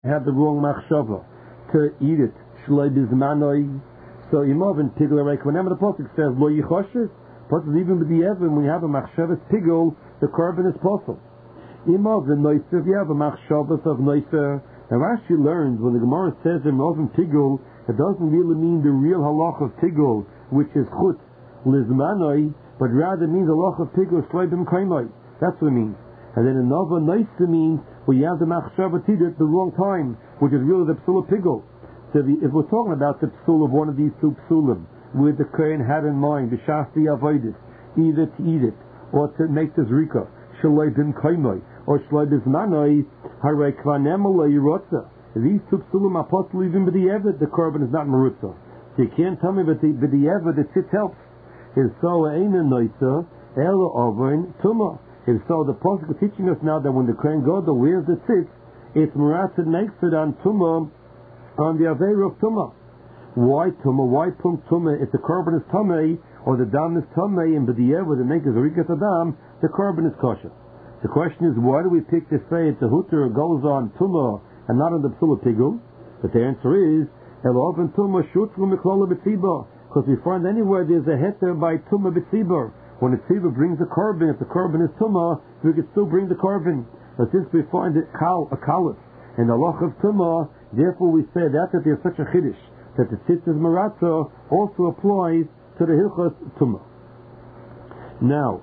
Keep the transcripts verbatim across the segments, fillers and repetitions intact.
had the wrong machshava to eat it. Shloi bizmanoi. So imov and pigel are whenever the pasuk says lo yichoshes, pasuk even with the evan when you have a machshavas pigel, the korban is possible. Imov and noiser, if you have a machshavas of noiser. Now Rashi learns when the Gemara says imov and pigel, it doesn't really mean the real halach of pigel, which is chutz lizmanoi, but rather means halach of pigel shloi bim kaimoi. That's what it means. And then another noiser means where you have the machshavas tidit at the wrong time, which is really the psul of pigel. So the, if we're talking about the psul of one of these two psulim, where the kohen had in mind the shasti avoidus, either to eat it or to make the zrika, shaloi bin kaimoi or shaloi bismanoi, harei kvanem aloi yirotza. These two psulim are possible even with the evid, the korban is not merutza. So you can't tell me that the with the evid the tzitz helps. If so, eina noisa elo ovein tuma. If so, the pasuk is teaching us now that when the kohen gadol wears the tzitz, it's meratza makes it on tuma, on the aveira of tuma. Why tuma? Why pum tuma? If the korban is tamei or the dam is tamei, and b'di'ev with the make is rikat adam, the korban is kosher. The question is, why do we pick to say it's a hutter goes on tuma and not on the psula pigul? But the answer is elo oven tuma shutru miklola b'tziba, because we find anywhere there's a heter by tuma b'tziba. When a tziba brings a korban, if the korban is tuma, we can still bring the korban. But since we find it kal a kalif and a loch of tuma, therefore we say that that there's such a chiddush that the tzitz is maratza also applies to the hilchos tuma. Now,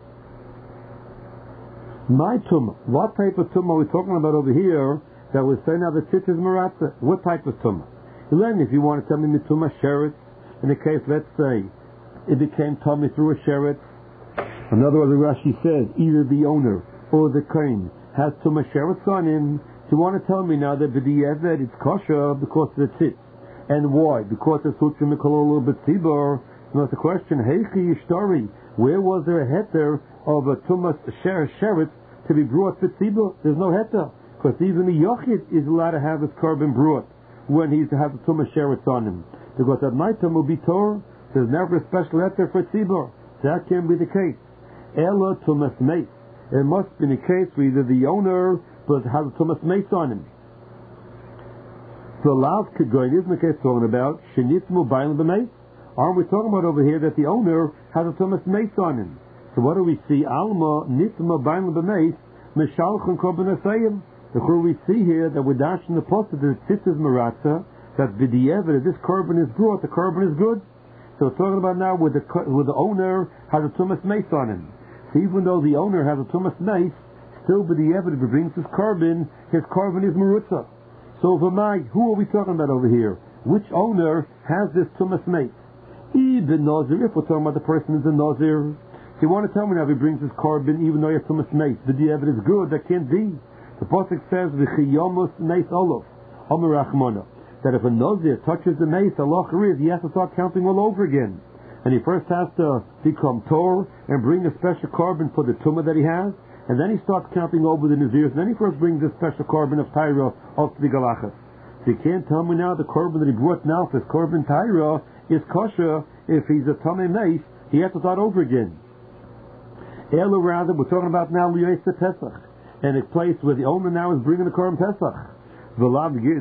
my tuma, what type of tuma are we talking about over here that we're saying now the tzitz is maratza? What type of tuma? Then, if you want to tell me the tuma sheretz, in the case, let's say, it became tummy through a sheretz. In other words, Rashi says either the owner or the kohen has tuma sheretz on him. So you want to tell me now that b'di'evet it's kosher because of the tzitz. And why? Because it's hutra mikololo b'tzibor. Now the question, heichi yishtari, where was there a heter of a tumas sheretz to be brought b'tzibor? There's no heter. Because even the yochid is allowed to have his korban brought when he has a tumas sheretz on him. Because at night time will be Torah, there's never a special heter for tzibor. So that can't be the case. Ela tumas meis. It must be the case where either the owner but has a tumas meis on him. So lav kegoyin isn't the case talking about shenitmu b'ayim b'meis. Aren't we talking about over here that the owner has a tumas meis on him? So what do we see? Alma nitmu b'ayim b'meis mishalchon korban asayim. The where we see here that we're dashing the post that the tzitz is maratza, that b'di'evet if this korban is brought, the korban is good. So we're talking about now where the where the owner has a tumas meis on him. So even though the owner has a tumas meis, still b'di'evet if he brings his korban, his korban is marutza. So v'mai, who are we talking about over here? Which owner has this tumas meis? Even nazir. If we're talking about the person who's a nazir, so you want to tell me now if he brings his korban even though he has tumas meis, b'di'evet is good. That can't be. The pasuk says v'chiyomus meis olof amar rachmana, that if a nazir touches the meis, Allah is he has to start counting all over again, and he first has to become tor and bring a special korban for the tumah that he has, and then he starts counting over the nazirs, and then he first brings a special korban of tyra of the galachas. So you can't tell me now the korban that he brought now for his korban tyra is kosher. If he's a tamei meis, he has to start over again. Ela rather, we're talking about now liyos pesach, and a place where the owner now is bringing the korban pesach. Aren't we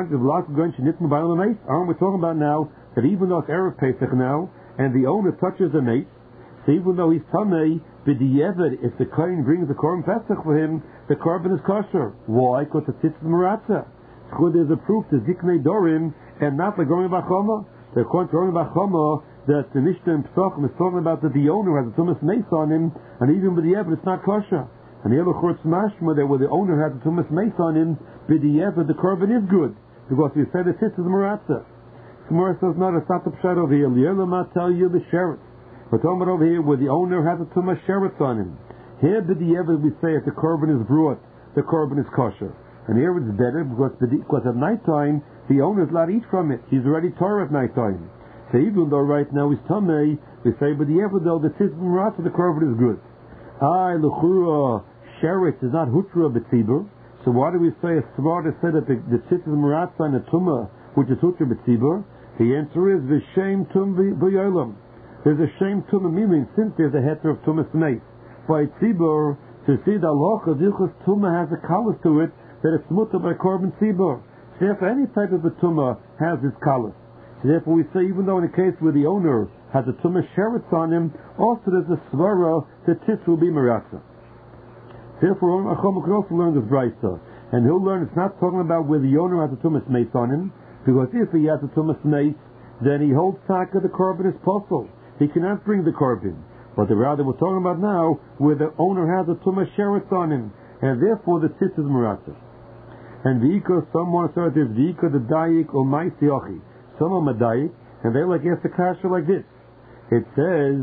talking about now that even though it's Erev Pesach now, and the owner touches the meis, so even though he's tamei, b'di'evet, if the kohen brings the korban pesach for him, the korban is kosher. Why? Because the tzitz is maratza. So there's a proof to ziknei dorim, and not like Romi Bachoma. The according to Romi Bachoma, that the Mishnah in Pesachim is talking about that the owner has a tumas meis on him, and even b'di'evet it's not kosher. And the other church mashma that where the owner has a tumas meis on him, b'di'evet the korban is good because we said the tzitz is maratza. Gemara says no, that's not the pshat over here. Li'olam tell you the sheretz. We're talking about over here where the owner has a tumas sheretz on him. Here b'di'evet we say if the korban is brought, the korban is kosher. And here it's better because because at night time the owner is allowed to eat from it. He's already Torah at night time. So even though right now he's tamei, we say b'di'evet though the tzitz is maratza, the korban is good. I l'chura sheretz is not hutra b'tzibur. So why do we say a svara to say that the, the tzitz is maratza and the tumah, which is hutra b'tzibur? The answer is v'shem tum v'yolam. There's a shem tumah, meaning since there's a heter of tumas meis by tzibur, to see the halacha dilchus tumah has a kalas to it that it's mutter by korban tzibur. So therefore, any type of a tumah has its color. So therefore, we say even though in a case where the owner has a tumah sheretz on him, also there's a svara that tzitz will be meratza. Therefore, Achom can also learn this brayta, and he'll learn it's not talking about where the owner has a tumas mace on him, because if he has a tumas mace, then he holds taka the korban is possible. He cannot bring the korban. But the rather we're talking about now where the owner has a tumas sheretz on him, and therefore the tzitz is meratza. And v'ika, someone said this v'ika the dayik or ma'isi ochi. Some are madayik, and they like ask the kasha like this. It says,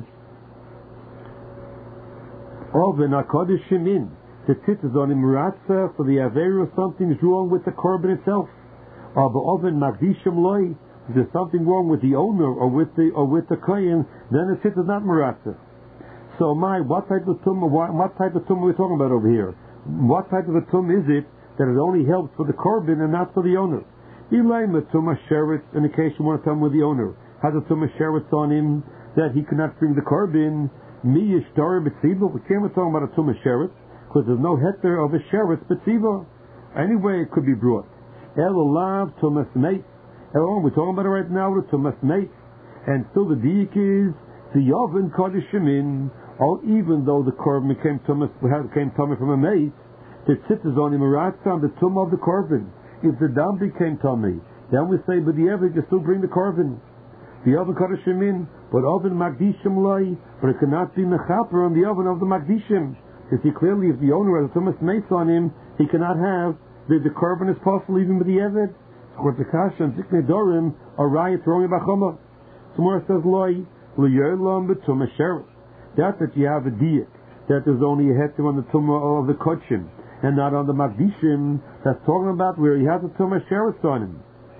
Oven HaKodesh Shemin. The tzitz is on him meratza for the aver or something is wrong with the korban itself. Or the oven magdishim loy. If there's something wrong with the owner or with the or with the kohen, then the tzitz is not meratza. So my, what type of tumah? What, what type of tumah are we talking about over here? What type of a tumah is it that it only helps for the korban and not for the owner? Elaim a tumah sheretz, in the case you want to tell him with the owner has a tumah sheretz on him that he cannot bring the korban. Mi yishtar b'tziva. We can't be talking about a tumah sheretz because there's no heter of a sheretz b'tziva. Anyway, it could be brought. El olav tumas meit. El, we're talking about it right now with tumas meit, and still the diik is the oven kodesh shemin. Oh, even though the korban became tumas, became tummy from a meit, the tzitz is only meratza on the tumah of the korban. If the dam became tummy, then we say, but the ever you still bring the korban. The oven kodesh shemin, but oven magdishim loy, but it cannot be mechaper on the oven of the magdishim. You see clearly, if the owner has a tumas mace on him, he cannot have the, the korban is possible even with the eved. Of course, the kasha and ziknei dorim are riot throwing a bachoma. Somewhere it says loy l'yolam b'tumah sheretz. That's that you have a diet that there's only a heter on the tumah of the kodshim and not on the magdishim. That's talking about where he has a tumah sheretz on him.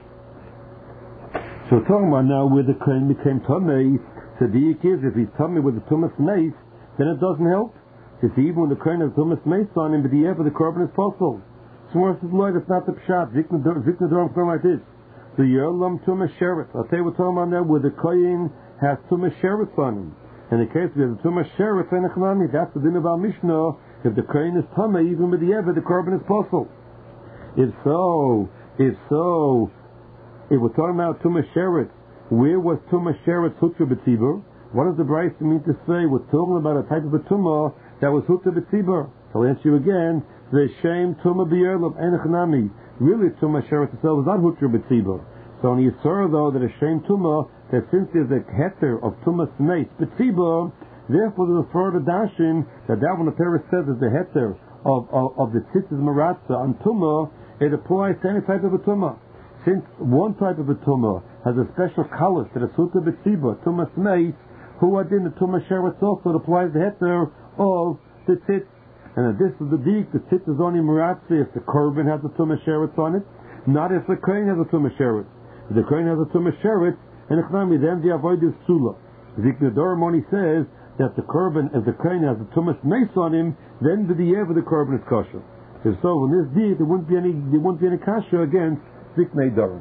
So we're talking about now where the kohen became tumah. So the diet is if he's tumah with the tumas mace, then it doesn't help. You see, even when the kohen has a tumas mace on him, but the ever the korban is possible. Somewhere says, Lord, that's not the pshat. Zikna Dorim come like this. The Yerlam Tumas Sheretz. I'll tell you what's talking about now where the Kohen has Tumas Sheretz on him. In the case where the Tumas Sheretz and Echnami, that's the din of our Mishnah. If the Kohen is Tumah, even with the Ever, the korban is possible. If so, if so, if we're talking about Tumas Sheretz, where was Tumas Sheretz Hutra B'tzibur? What does the Bryce mean to say? We're talking about a type of a Tumah that was Hutra B'tzibur. I'll answer you again. The shame tumah b'yerlam enechnami. Really, tumah sheretz itself is not hutra b'tzibur. So on Yisur though that a shame tumah that since there's a heter of tumah smeis b'tzibur, therefore there's a further dashin that that when the Torah says is the heter of of, of the tzitzis maratza on tumah, it applies to any type of a tumah. Since one type of a tumah has a special color that is hutra b'tzibur, tumah smeis, who are in the tumah sheretz also it applies the heter of the tzitz. And this is the deek, the tzitz is only meratza if the korban has a tumah sheretz on it, not if the kohen has a tumah sheretz. If the kohen has a tumah sheretz, and echnami, then the avoid is sula. Ziknei Dorim only says that the korban, if the kohen has a tumah mace on him, then the diyev of the korban is kosher. If so, in this deek, there wouldn't be any, there wouldn't be any kasha against Ziknei Dorim.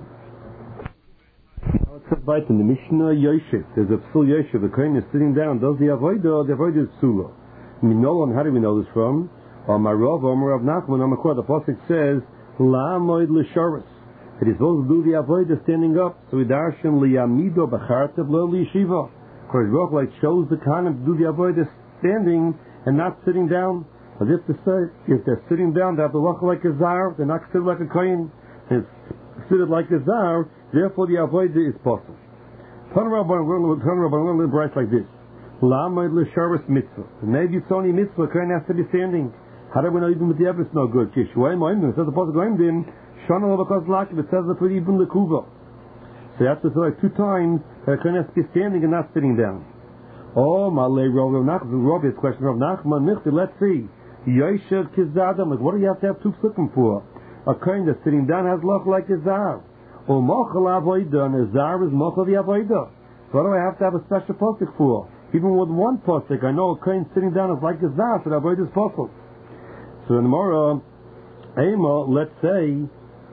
Now it says right in the Mishnah Yosef, there's a psul Yosef, the kohen is sitting down, does the avoid, the avoid is sula. How do we know this from? Or my Rav, or my Rav Nachman, or my Kor, the Pasuk says, La moed l'sharis. It is supposed to do the avodah standing up. So we darshan liyamido b'chartev lo liyeshiva. Because Rav like shows the Kohanim to do the avodah standing and not sitting down. As if to say, if they're sitting down, they have to walk like a zar, they're not considered like a kohen. It's considered like a zar, therefore the avodah is possible. Turn around, we're going to learn bright like this. Maybe it's only mitzvah, kohen has to be standing. How do we know even with the Ever it's no good? It says the Pasuk going in, Shana Lavakos Lakiv, it says that for even the Kuva. So you have to say like two times that kohen has to be standing and not sitting down. Oh, Malay Rav Nachman, Rav, it's a question of Nachman, Nichti, let's see. Yosher Kizadam, like what do you have to have two sukkim for? A kohen that's sitting down has loch like a zar. Or Mochel Avoida, and a zar is Mochel the Avoida. So what do I have to have a special Pasuk for? Even with one pasuk, I know a kohen sitting down is like a zar, so the avodah is possible. So in the Morah, Ema, let's say,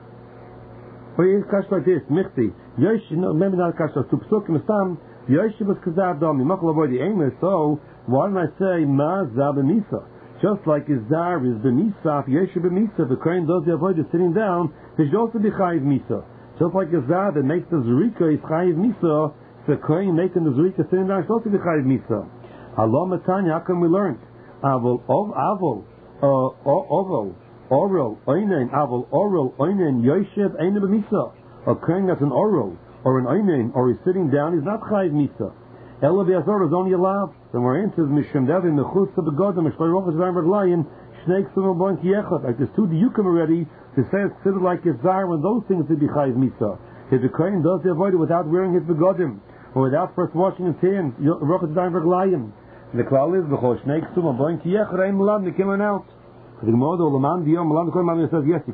or you kash like this, Michti, Yosh, no, maybe not kash like two psukim, Stam, Yosh was kazar dami, Machal avodah Ema. So why don't I say Ma Zab Misa? Just like Izar is b'misa, if Yeshe b'misa, the Kohen does the avodah sitting down, he should also be chayiv misa. Just like Izar that makes the zrika is chayiv misa, the Kohen making the zrika sitting down should also be chayiv misa. Allah matanya, how come we learned? Avol, ov, avol, uh, oval, oral, oinen, avol, oral, oinen, Yoshev, eine b'misa. A Kohen that's an oral, or an oinen, or he's sitting down, he's not chayiv misa. Ela b'azor is only allowed. Then we're into Mishram Devin, the Chutz of the Godim, Mishloy Rochas Zayim Lion, Shnei Ksum Bon Kiechot. Like there's two Diyukim already to say it's considered like Yizar when those things to be Chayiv Misa. If the Kohen does the avoid it without wearing his begodim, or without first washing his hands, Rochas Zayim Lion. The Klal is B'chol Shnei Ksum Bon Kiechot, Ein Mulam, they came on out. The Gemara, the Olaman, Diyom, Mulam, the Kohen Mami says, yes, you